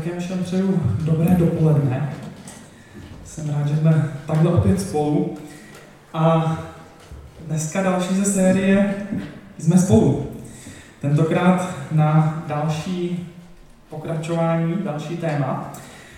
já všem přeju dobré dopoledne. Jsem rád, že jsme takhle opět spolu. A dneska další ze série Jsme spolu. Tentokrát na další pokračování, další téma.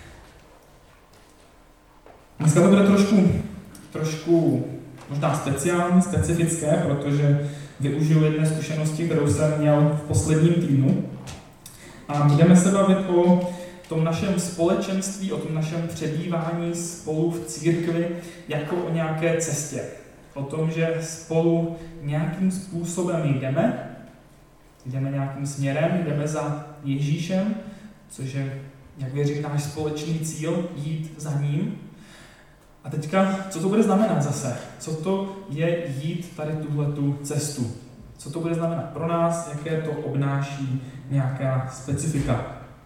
Dneska to bude trošku možná speciální, specifické, protože využiju jedné zkušenosti, kterou jsem měl v posledním týdnu. A budeme se bavit o tom našem společenství, o tom našem přebývání spolu v církvi jako o nějaké cestě. O tom, že spolu nějakým způsobem jdeme nějakým směrem, jdeme za Ježíšem, což je, jak věřím, náš společný cíl, jít za ním. A teďka, co to bude znamenat zase? Co to je jít tady tuhletu cestu? Co to bude znamenat pro nás, jaké to obnáší nějaká specifika?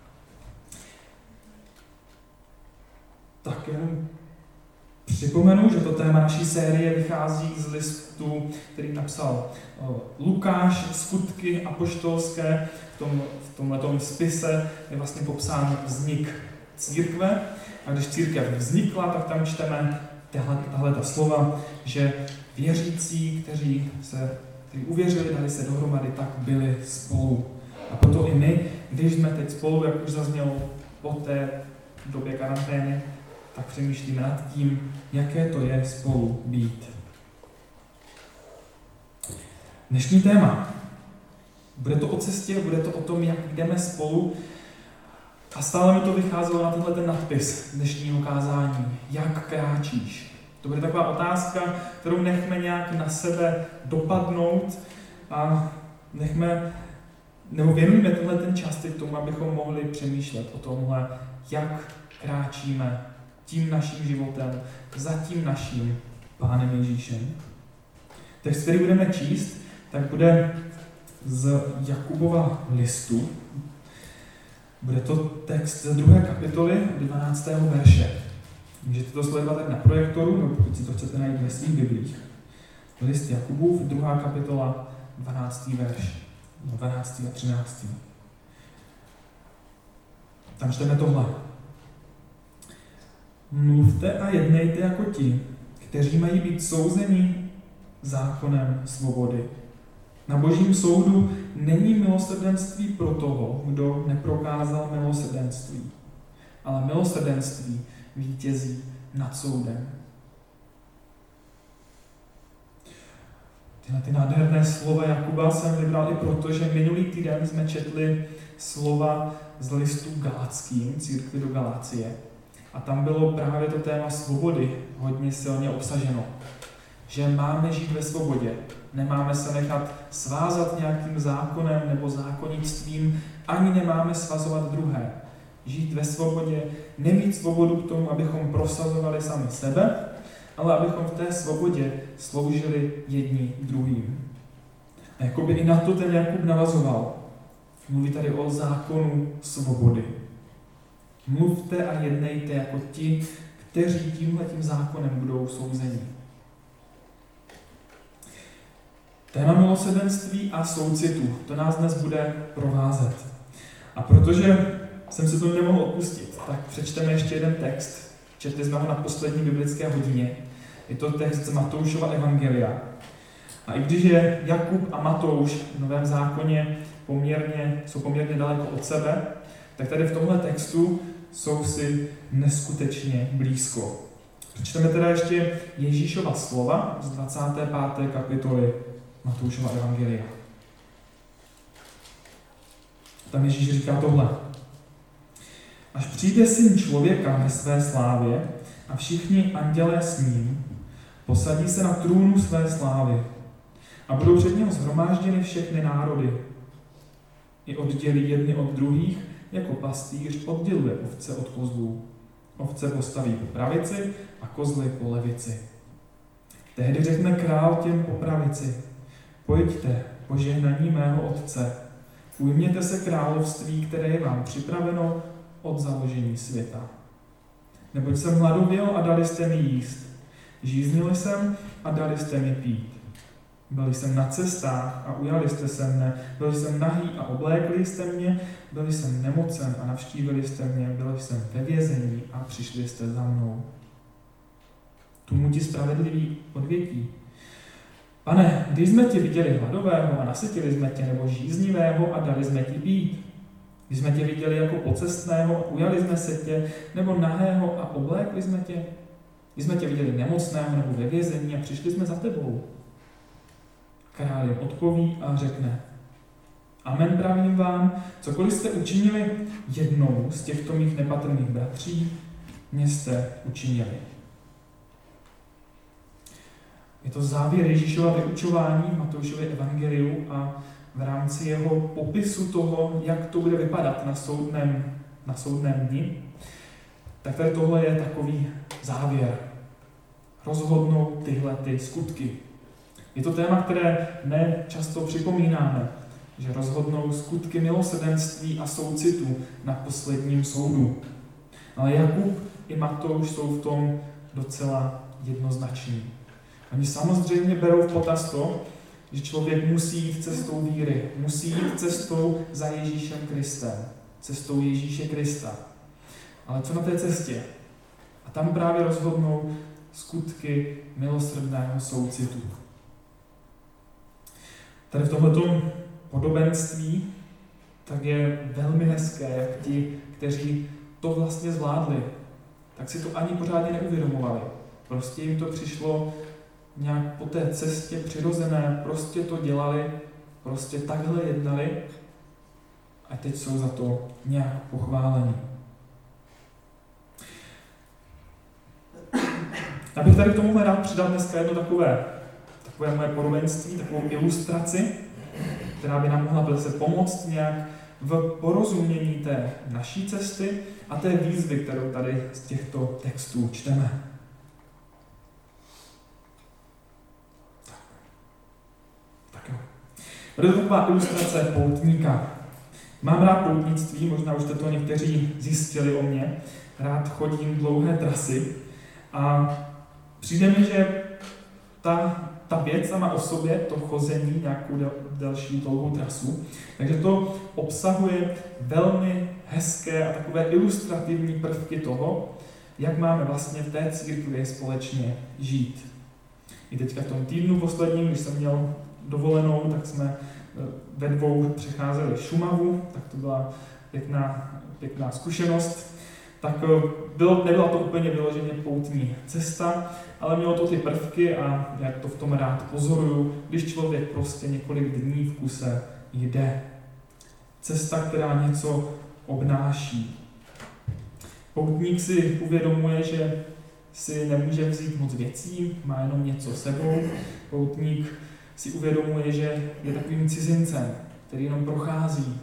Tak jenom připomenu, že to téma naší série vychází z listu, který napsal Lukáš, Skutky apoštolské. V tomhletom spise je vlastně popsán vznik církve. A když církev vznikla, tak tam čteme tahleta slova, že věřící, kteří uvěřili, dali se dohromady, tak byli spolu. A proto i my, když jsme teď spolu, jak už zaznělo po té době karantény, tak přemýšlíme nad tím, jaké to je spolu být. Dnešní téma. Bude to o cestě, bude to o tom, jak jdeme spolu. A stále mi to vycházelo na tenhle ten nadpis dnešního kázání. Jak kráčíš? To bude taková otázka, kterou nechme nějak na sebe dopadnout a věnujme tenhle ten čas k tomu, abychom mohli přemýšlet o tomhle, jak kráčíme tím naším životem, za tím naším Pánem Ježíšem. Text, který budeme číst, tak bude z Jakubova listu. Bude to text ze 2. kapitoly 12. verše. Můžete to sledovat tak na projektoru, nebo pokud si to chcete najít ve svých biblích. List Jakubův, 2. kapitola, 12. verš. 12. a 13. Tam čteme tohle. Mluvte a jednejte jako ti, kteří mají být souzeni zákonem svobody. Na Božím soudu není milosrdenství pro toho, kdo neprokázal milosrdenství, ale milosrdenství vítězí nad soudem. Tyhle nádherné slova Jakuba jsem vybral i proto, že minulý týden jsme četli slova z listu Galackým, církvi do Galácie. A tam bylo právě to téma svobody hodně silně obsaženo. Že máme žít ve svobodě. Nemáme se nechat svázat nějakým zákonem nebo zákonictvím, ani nemáme svazovat druhé. Žít ve svobodě, nemít svobodu k tomu, abychom prosazovali sami sebe, ale abychom v té svobodě sloužili jedni druhým. A jakoby i na to ten Jakub navazoval. Mluví tady o zákonu svobody. Mluvte a jednejte jako ti, kteří tímhletím zákonem budou souzeni. Téma milosrdenství a soucitu, to nás dnes bude provázet. A protože jsem si to nemohl odpustit, tak přečteme ještě jeden text. Četli jsme ho na poslední biblické hodině. Je to text z Matoušova evangelia. A i když je Jakub a Matouš v Novém zákoně jsou poměrně daleko od sebe, tak tady v tomhle textu jsou si neskutečně blízko. Přečteme teda ještě Ježíšova slova z 25. kapitoly Matoušova evangelia. Tam Ježíš říká tohle. Až přijde Syn člověka ve své slávě a všichni andělé s ním, posadí se na trůnu své slávy a budou před něho shromážděny všechny národy. I oddělí jedny od druhých, jako pastýř odděluje ovce od kozlů. Ovce postaví po pravici a kozly po levici. Tehdy řekne král těm po pravici: Pojďte, požehnaní mého Otce, ujměte se království, které je vám připraveno od založení světa. Neboť jsem hladověl a dali jste mi jíst, žíznil jsem a dali jste mi pít. Byl jsem na cestách a ujali jste se mne. Byl jsem nahý a oblékli jste mě. Byl jsem nemocen a navštívili jste mě. Byl jsem ve vězení a přišli jste za mnou. Tomu ti spravedliví odvětí: Pane, když jsme tě viděli hladového a nasytili jsme tě, nebo žíznivého a dali jsme ti pít? Když jsme tě viděli jako pocestného a ujali jsme se tě, nebo nahého a oblékli jsme tě? Když jsme tě viděli nemocného nebo ve vězení a přišli jsme za tebou? Král jim odpoví a řekne: Amen, pravím vám, cokoliv jste učinili jednou z těchto mých nepatrných bratří, mě jste učinili. Je to závěr Ježíšova vyučování v Matoušově evangeliu a v rámci jeho popisu toho, jak to bude vypadat na soudném dni, tak tady tohle je takový závěr. Rozhodnou tyhle ty skutky. Je to téma, které často připomínáme, že rozhodnou skutky milosrdenství a soucitu na posledním soudu. Ale Jakub i Matouš jsou v tom docela jednoznační. Oni samozřejmě berou v potaz to, že člověk musí jít cestou víry, musí jít cestou za Ježíšem Kristem, cestou Ježíše Krista. Ale co na té cestě? A tam právě rozhodnou skutky milosrdného soucitu. Tady v tomhletom podobenství tak je velmi hezké, jak ti, kteří to vlastně zvládli, tak si to ani pořádně neuvědomovali. Prostě jim to přišlo nějak po té cestě přirozené, prostě to dělali, prostě takhle jednali a teď jsou za to nějak pochváleni. Já bych tady k tomu rád přidal dneska jedno takové moje podobenství, takovou ilustraci, která by nám mohla se pomoct nějak v porozumění té naší cesty a té výzvy, kterou tady z těchto textů čteme. Tak jo. Bude to taková ilustrace poutníka. Mám rád poutnictví, možná už jste to někteří zjistili o mě. Rád chodím dlouhé trasy a přijde mi, že ta věc sama o sobě, to chození, nějakou další dlouhou trasu, takže to obsahuje velmi hezké a takové ilustrativní prvky toho, jak máme vlastně v té církvi společně žít. I teďka v tom týdnu posledním, když jsem měl dovolenou, tak jsme ve dvou přecházeli Šumavu, tak to byla pěkná zkušenost. Tak nebyla to úplně vyloženě poutní cesta, ale mělo to ty prvky a jak to v tom rád pozoruju, když člověk prostě několik dní v kuse jde. Cesta, která něco obnáší. Poutník si uvědomuje, že si nemůže vzít moc věcí, má jenom něco sebou. Poutník si uvědomuje, že je takovým cizincem, který jenom prochází.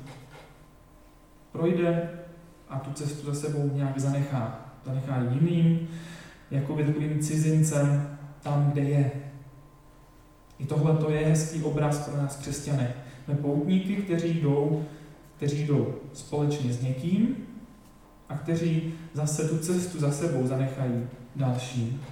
Projde a tu cestu za sebou nějak zanechá jiným, jako by takovým cizincem tam, kde je. I tohle to je hezký obraz pro nás křesťany. Jsme poutníky, kteří jdou společně s někým a kteří zase tu cestu za sebou zanechají dalším.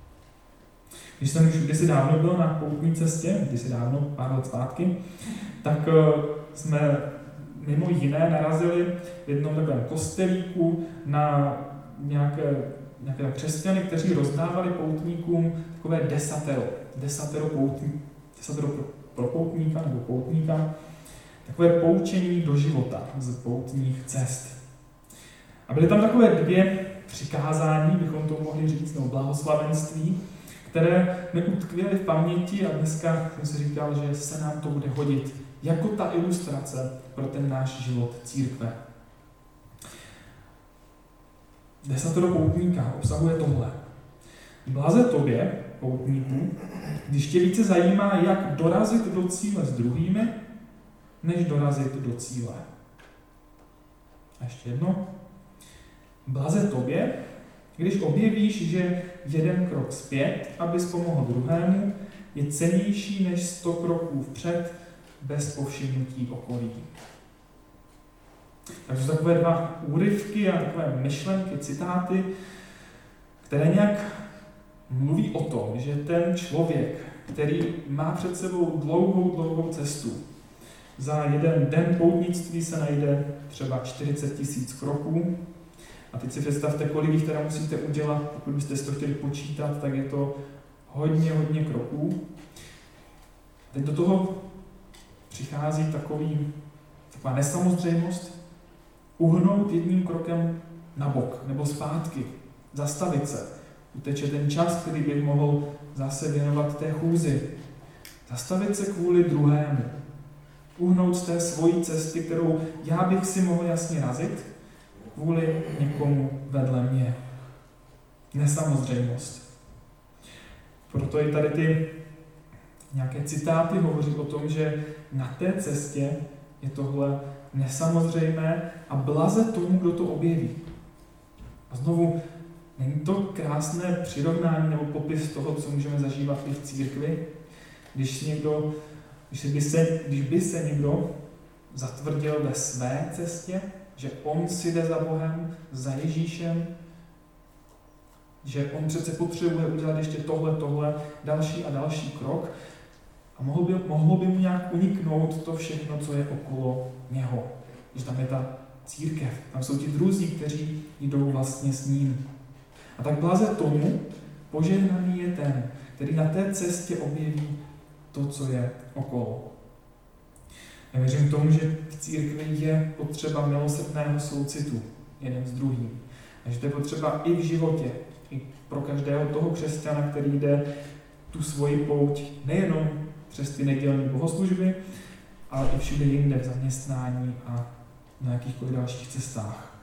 Když jsem už kdysi dávno byl na poutní cestě, pár let zpátky, tak jsme mimo jiné narazili v jednom takovém kostelíku na nějaké křesťany, kteří rozdávali poutníkům takové desatero pro poutníka nebo poutníka, takové poučení do života z poutních cest. A byly tam takové dvě přikázání, bychom to mohli říct, nebo blahoslavenství, které mi utkvěly v paměti a dneska jsem si říkal, že se nám to bude hodit jako ta ilustrace pro ten náš život církve. Desatero poutníka obsahuje tohle. Blaze tobě, poutníku, když tě více zajímá, jak dorazit do cíle s druhými, než dorazit do cíle. A ještě jedno. Blaze tobě, když objevíš, že jeden krok zpět, abys pomohl druhému, je cennější než 100 kroků vpřed bez povšimnutí okolí. Takže takové dva úryvky a takové myšlenky, citáty, které nějak mluví o tom, že ten člověk, který má před sebou dlouhou cestu. Za jeden den poutnictví se najde třeba 40 000 kroků. A teď si představte, kolik jich teda musíte udělat, pokud byste si to chtěli počítat, tak je to hodně kroků. Teď do toho přichází taková nesamozřejmost, uhnout jedním krokem na bok nebo zpátky, zastavit se. Uteče ten čas, který bych mohl zase věnovat té chůzi. Zastavit se kvůli druhému. Uhnout z té svojí cesty, kterou já bych si mohl jasně razit, kvůli někomu vedle mě. Nesamozřejmost. Proto i tady ty nějaké citáty hovoří o tom, že na té cestě je tohle nesamozřejmé a blaze tomu, kdo to objeví. A znovu, není to krásné přirovnání nebo popis toho, co můžeme zažívat i v církvi, když by se někdo zatvrdil ve své cestě, že on si jde za Bohem, za Ježíšem, že on přece potřebuje udělat ještě tohle, další a další krok a mohlo by mu nějak uniknout to všechno, co je okolo něho. Že tam je ta církev, tam jsou ti druzí, kteří jdou vlastně s ním. A tak blaze tomu, požehnaný je ten, který na té cestě objeví to, co je okolo. Já věřím tomu, že v církvi je potřeba milosrdného soucitu jeden s druhým. A že to je potřeba i v životě, i pro každého toho křesťana, který jde tu svoji pouť nejenom přes ty nedělní bohoslužby, ale i všude jinde v zaměstnání a na jakýchkoliv dalších cestách.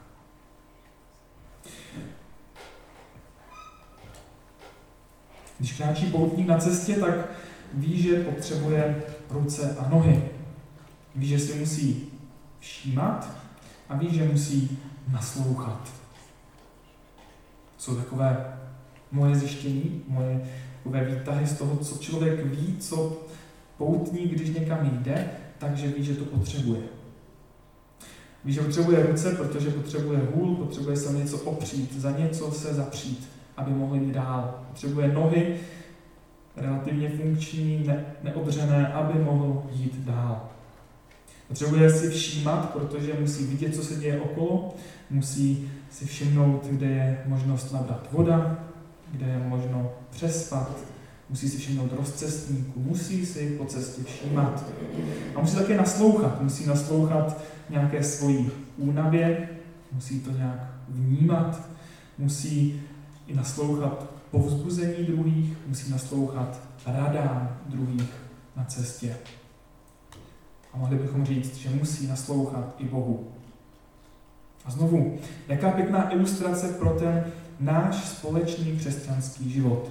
Když kráčí poutník na cestě, tak ví, že potřebuje ruce a nohy. Ví, že si musí všímat a ví, že musí naslouchat. Jsou takové moje zjištění, moje takové výtahy z toho, co člověk ví, co poutník, když někam jde, takže ví, že to potřebuje. Ví, že potřebuje ruce, protože potřebuje hůl, potřebuje se něco opřít, za něco se zapřít, aby mohl jít dál. Potřebuje nohy, relativně funkční, neodřené, aby mohl jít dál. Potřebuje si všímat, protože musí vidět, co se děje okolo, musí si všimnout, kde je možnost nabrat voda, kde je možno přespat, musí si všimnout rozcestníku, musí si po cestě všímat. A musí také naslouchat, musí naslouchat nějaké svojí únavě, musí to nějak vnímat, musí i naslouchat povzbuzení druhých, musí naslouchat radám druhých na cestě. A mohli bychom říct, že musí naslouchat i Bohu. A znovu, jaká pěkná ilustrace pro ten náš společný křesťanský život.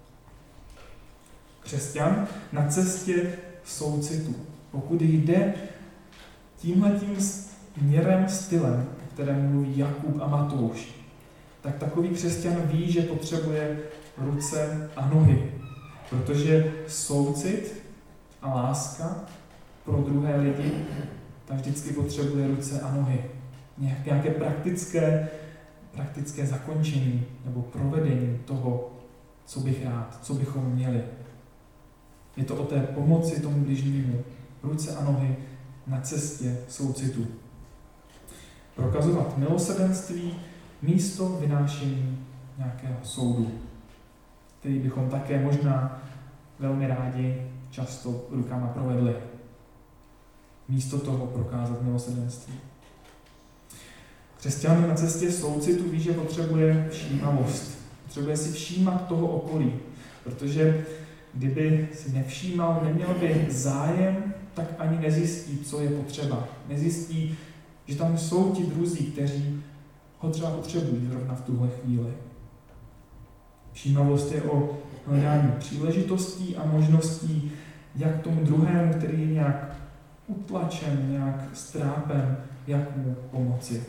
Křesťan na cestě soucitu. Pokud jde tímhletím směrem, stylem, o kterém mluví Jakub a Matouš, tak takový křesťan ví, že potřebuje ruce a nohy. Protože soucit a láska pro druhé lidi, tak vždycky potřebuje ruce a nohy. Nějaké praktické zakončení nebo provedení toho, co bych rád, co bychom měli. Je to o té pomoci tomu bližnímu. Ruce a nohy na cestě soucitu. Prokazovat milosrdenství místo vynášení nějakého soudu, který bychom také možná velmi rádi často rukama provedli. Místo toho prokázat milosrdenství. Křesťan na cestě soucitu ví, že potřebuje všímavost. Potřebuje si všímat toho okolí, protože kdyby si nevšímal, neměl by zájem, tak ani nezjistí, co je potřeba. Nezjistí, že tam jsou ti druzí, kteří ho třeba potřebují zrovna v tuhle chvíli. Všímavost je o hledání příležitostí a možností, jak tomu druhému, který je nějak utlačen, nějak strápen, jak mu pomoci.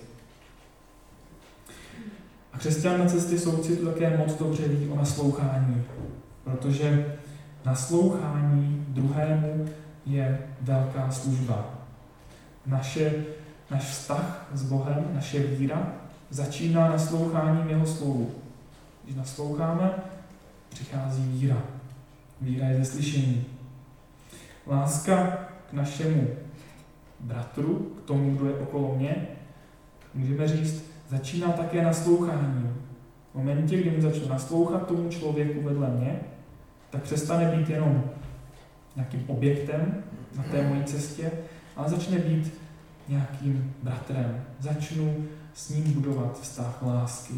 A křesťan na cestě soucitu také moc dobře ví o naslouchání, protože naslouchání druhému je velká služba. Náš vztah s Bohem, naše víra začíná nasloucháním jeho slovu. Když nasloucháme, přichází víra. Víra je ze slyšení. Láska k našemu bratru, k tomu, kdo je okolo mě, můžeme říct, začíná také nasloucháním. V momentě, kdy mu začnu naslouchat tomu člověku vedle mě, tak přestane být jenom nějakým objektem na té mojí cestě, ale začne být nějakým bratrem. Začnu s ním budovat vztah lásky.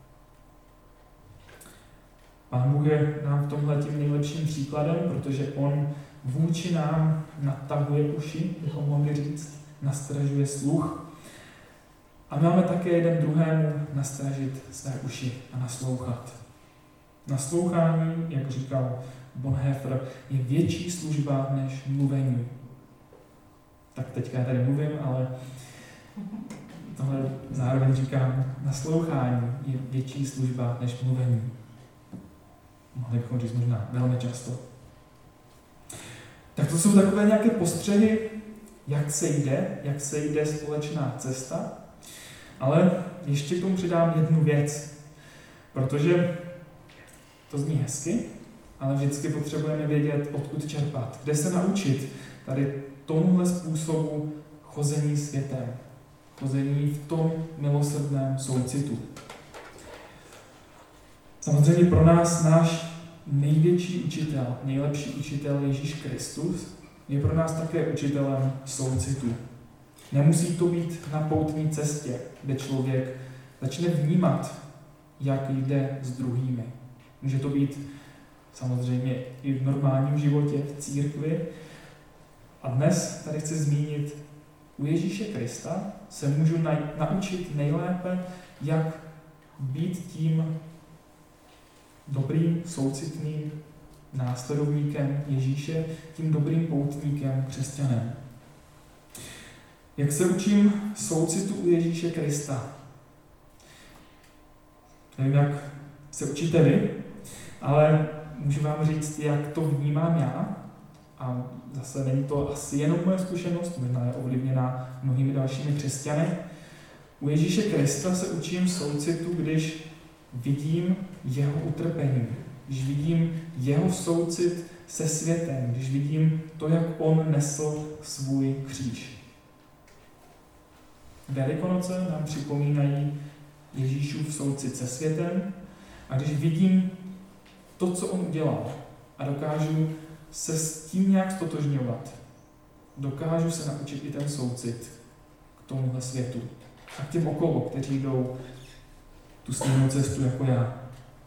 Pán Bůh je nám v tomhle tím nejlepším příkladem, protože on vůči nám natahuje uši, bychom mohli říct, nastražuje sluch. A máme také jeden druhému nastražit své uši a naslouchat. Naslouchání, jak říkal Bonhoeffer, je větší služba než mluvení. Tak teďka já tady mluvím, ale tohle zároveň říkám, naslouchání je větší služba než mluvení. Mohli bychom říct možná velmi často. Tak to jsou takové nějaké postřehy, jak se jde společná cesta. Ale ještě k tomu přidám jednu věc, protože to zní hezky, ale vždycky potřebujeme vědět, odkud čerpat, kde se naučit tady tomuhle způsobu chození světem, chození v tom milosrdném soucitu. Samozřejmě pro nás náš největší učitel, nejlepší učitel Ježíš Kristus je pro nás také učitelem soucitu. Nemusí to být na poutní cestě, kde člověk začne vnímat, jak jde s druhými. Může to být samozřejmě i v normálním životě, v církvi. A dnes tady chci zmínit, u Ježíše Krista se můžu naučit nejlépe, jak být tím dobrým, soucitným následovníkem Ježíše, tím dobrým poutníkem, křesťanem. Jak se učím soucitu u Ježíše Krista? Nevím, jak se učíte vy, ale můžu vám říct, jak to vnímám já. A zase není to asi jenom moje zkušenost, možná je ovlivněná mnohými dalšími křesťany. U Ježíše Krista se učím soucitu, když vidím jeho utrpení, když vidím jeho soucit se světem, když vidím to, jak on nesl svůj kříž. Velikonoce nám připomínají Ježíšův soucit se světem a když vidím to, co on udělal a dokážu se s tím nějak stotožňovat, dokážu se naučit i ten soucit k tomuhle světu a k těm okolo, kteří jdou tu stejnou cestu jako já.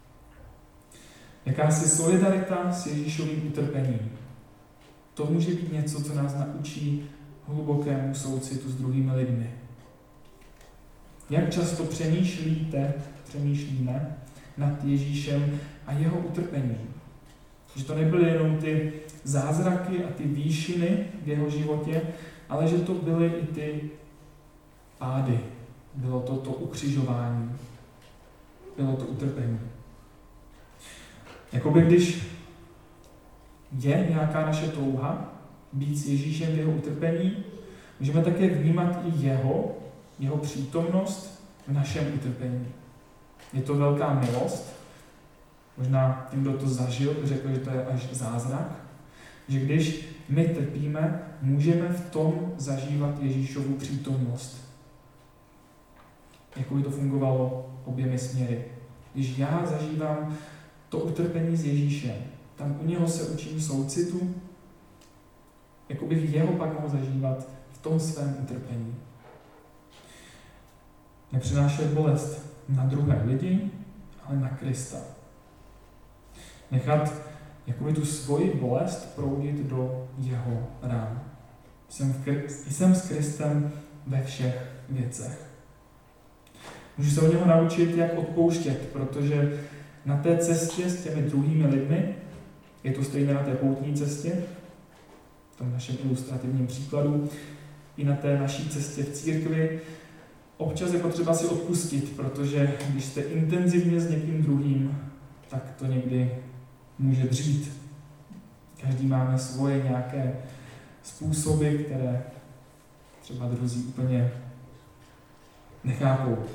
Jakási solidarita s Ježíšovým utrpením. To může být něco, co nás naučí hlubokému soucitu s druhými lidmi. Jak často přemýšlíme nad Ježíšem a jeho utrpením. Že to nebyly jenom ty zázraky a ty výšiny v jeho životě, ale že to byly i ty pády. Bylo to ukřižování. Bylo to utrpení. Jakoby když je nějaká naše touha být s Ježíšem v jeho utrpení, můžeme také vnímat i jeho přítomnost v našem utrpení. Je to velká milost. Možná ten, kdo to zažil, řekl, že to je až zázrak. Že když my trpíme, můžeme v tom zažívat Ježíšovu přítomnost. Jak by to fungovalo oběmi směry. Když já zažívám to utrpení s Ježíšem, tam u něho se učím soucitu, jako bych jeho pak mohl zažívat v tom svém utrpení. Nepřinášet bolest na druhé lidi, ale na Krista. Nechat jakoby tu svoji bolest proudit do jeho rán. Jsem s Kristem ve všech věcech. Můžu se od něho naučit, jak odpouštět, protože na té cestě s těmi druhými lidmi, je to stejné na té poutní cestě, v tom našem ilustrativním příkladu, i na té naší cestě v církvi, občas je potřeba si odpustit, protože když jste intenzivně s někým druhým, tak to někdy může dřít. Každý máme svoje nějaké způsoby, které třeba druzí úplně nechápou.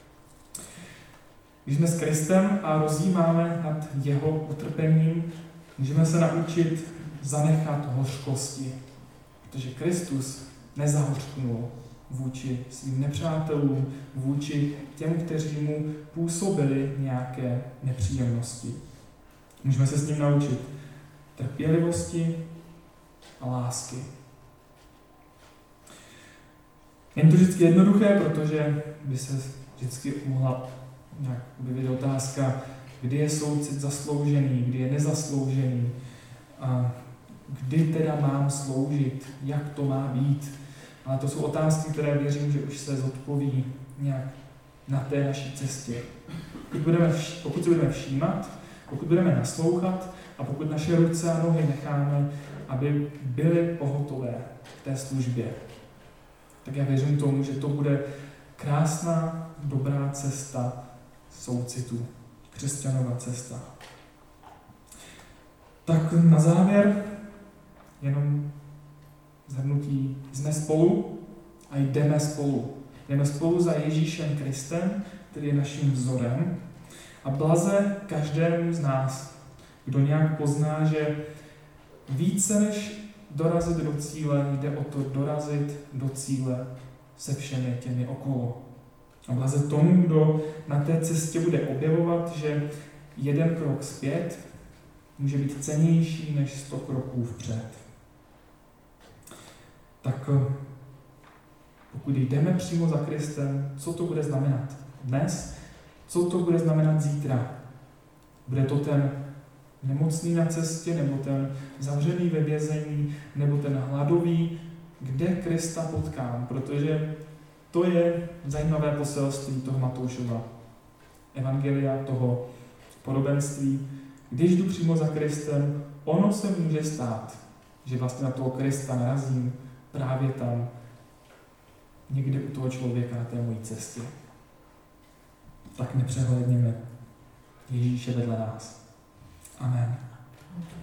Když jsme s Kristem a rozjímáme nad jeho utrpením, Můžeme se naučit zanechat hořkosti, protože Kristus nezahořknul vůči svým nepřátelům, vůči těm, kteří mu působili nějaké nepříjemnosti. Můžeme se s ním naučit trpělivosti a lásky. Není to vždycky jednoduché, protože by se vždycky mohla nějak objevit otázka, kdy je soucit zasloužený, kdy je nezasloužený, a kdy teda mám sloužit, jak to má být. Ale to jsou otázky, které věřím, že už se zodpoví nějak na té naší cestě. Pokud se budeme všímat, pokud budeme naslouchat a pokud naše ruce a nohy necháme, aby byly pohotové v té službě, tak já věřím tomu, že to bude krásná, dobrá cesta soucitu, křesťanova cesta. Tak na závěr jenom shrnutí. Jsme spolu a jdeme spolu. Jdeme spolu za Ježíšem Kristem, který je naším vzorem. A blaze každému z nás, kdo nějak pozná, že více než dorazit do cíle, jde o to dorazit do cíle se všemi těmi okolo. A blaze tomu, kdo na té cestě bude objevovat, že jeden krok zpět může být cennější než 100 kroků vpřed. Tak pokud jdeme přímo za Kristem, co to bude znamenat dnes? Co to bude znamenat zítra? Bude to ten nemocný na cestě, nebo ten zavřený ve vězení, nebo ten hladový, kde Krista potkám? Protože to je zajímavé poselství toho Matoušova evangelia, toho podobenství. Když jdu přímo za Kristem, ono se může stát, že vlastně na toho Krista narazím právě tam, někde u toho člověka na té mojí cestě. Tak nepřehlédněme Ježíše vedle nás. Amen.